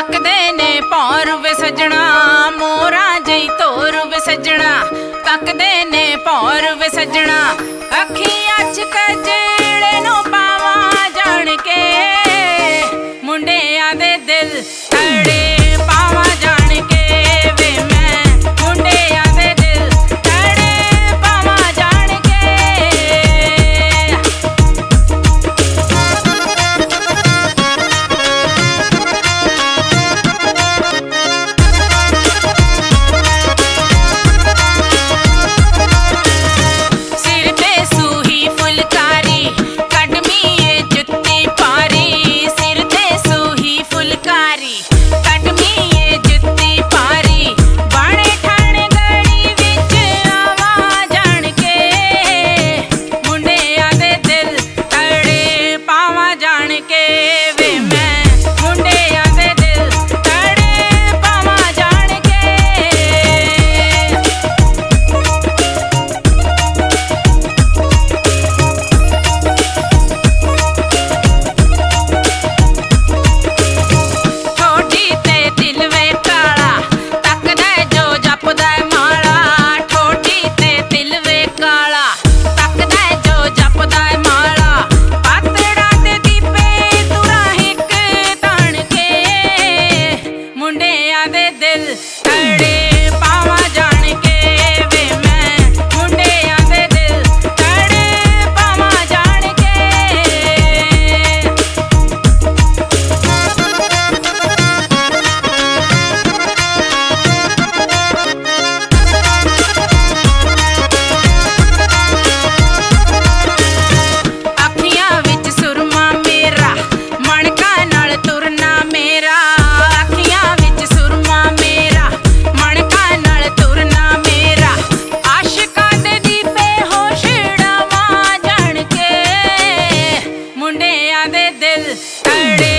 तकदे ने पौर वे सजना मोरा जई तोर वे सजना तकदे ने पौर वे सजना अखियां च कजड़े नो पावा जान के मुंडियां दे दिल अड़े पावा जान के वे मैं मुंडियां दे दिल अड़े पावा जान के। मुंडियां दे दिल अड़े